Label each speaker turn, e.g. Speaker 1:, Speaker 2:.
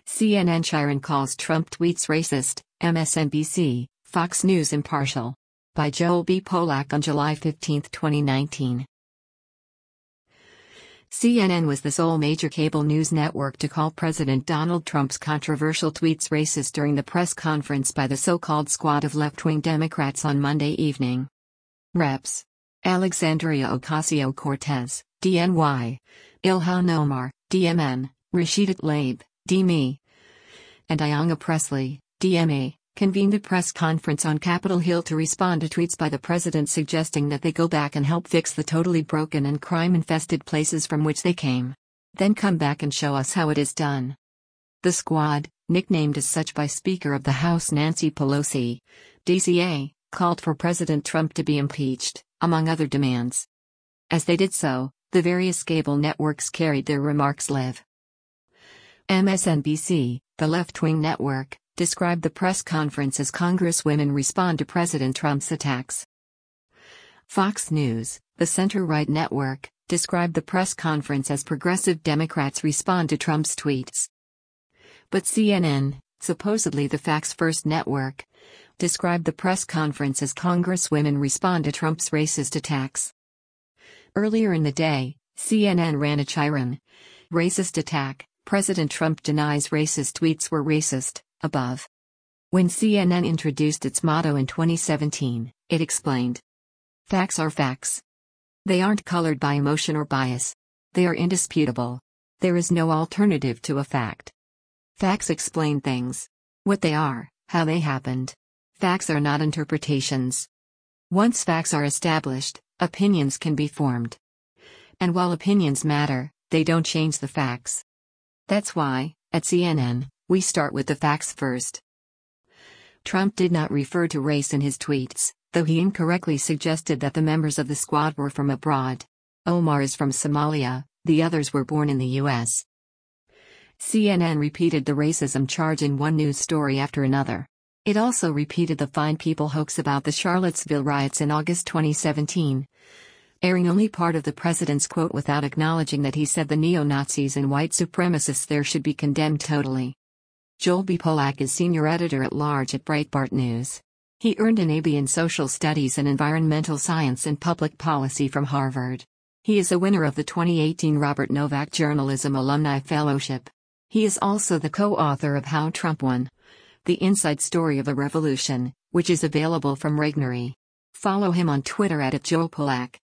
Speaker 1: CNN Chiron calls Trump tweets racist, MSNBC, Fox News impartial. By Joel B. Polak on July 15, 2019. CNN was the sole major cable news network to call President Donald Trump's controversial tweets racist during the press conference by the so-called squad of left-wing Democrats on Monday evening. Reps. Alexandria Ocasio-Cortez, DNY. Ilhan Omar, DMN, Rashida Tlaib, DME. And Ayanna Pressley, DMA, convened a press conference on Capitol Hill to respond to tweets by the president suggesting that they go back and help fix the totally broken and crime-infested places from which they came. Then come back and show us how it is done. The squad, nicknamed as such by Speaker of the House Nancy Pelosi, DCA, called for President Trump to be impeached, among other demands. As they did so, the various cable networks carried their remarks live. MSNBC, the left-wing network, described the press conference as Congresswomen respond to President Trump's attacks. Fox News, the center-right network, described the press conference as progressive Democrats respond to Trump's tweets. But CNN, supposedly the facts-first network, described the press conference as Congresswomen respond to Trump's racist attacks. Earlier in the day, CNN ran a Chiron racist attack. President Trump denies racist tweets were racist, above. When CNN introduced its motto in 2017, it explained, "Facts are facts. They aren't colored by emotion or bias. They are indisputable. There is no alternative to a fact. Facts explain things. What they are, how they happened. Facts are not interpretations. Once facts are established, opinions can be formed. And while opinions matter, they don't change the facts. That's why, at CNN, we start with the facts first." Trump did not refer to race in his tweets, though he incorrectly suggested that the members of the squad were from abroad. Omar is from Somalia, the others were born in the U.S. CNN repeated the racism charge in one news story after another. It also repeated the Fine People hoax about the Charlottesville riots in August 2017. Airing only part of the president's quote without acknowledging that he said the neo-Nazis and white supremacists there should be condemned totally. Joel B. Polak is senior editor-at-large at Breitbart News. He earned an AB in Social Studies and Environmental Science and Public Policy from Harvard. He is a winner of the 2018 Robert Novak Journalism Alumni Fellowship. He is also the co-author of How Trump Won: The Inside Story of a Revolution, which is available from Regnery. Follow him on Twitter @JoelPolak.